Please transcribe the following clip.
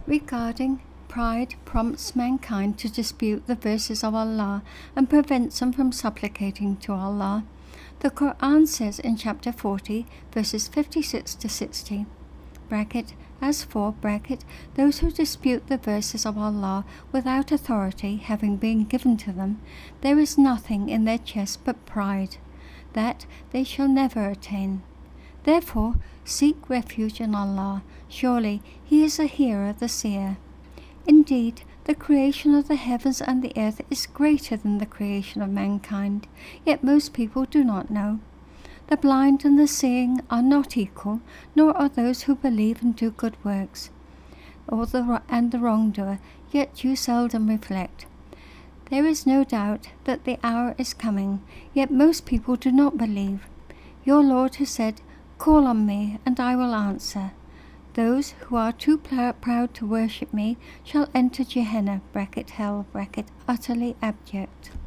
Regarding pride prompts mankind to dispute the verses of Allah and prevents them from supplicating to Allah. The Quran says in chapter 40, verses 56 to 60, as for those who dispute the verses of Allah without authority having been given to them, there is nothing in their chest but pride, that they shall never attain. Therefore, seek refuge in Allah. Surely He is the hearer, the seer. Indeed, the creation of the heavens and the earth is greater than the creation of mankind, yet most people do not know. The blind and the seeing are not equal, nor are those who believe and do good works, and the wrongdoer, yet you seldom reflect. There is no doubt that the hour is coming, yet most people do not believe. Your Lord has said, "Call on me, and I will answer." Those who are too proud to worship me shall enter Gehenna, hell, utterly abject.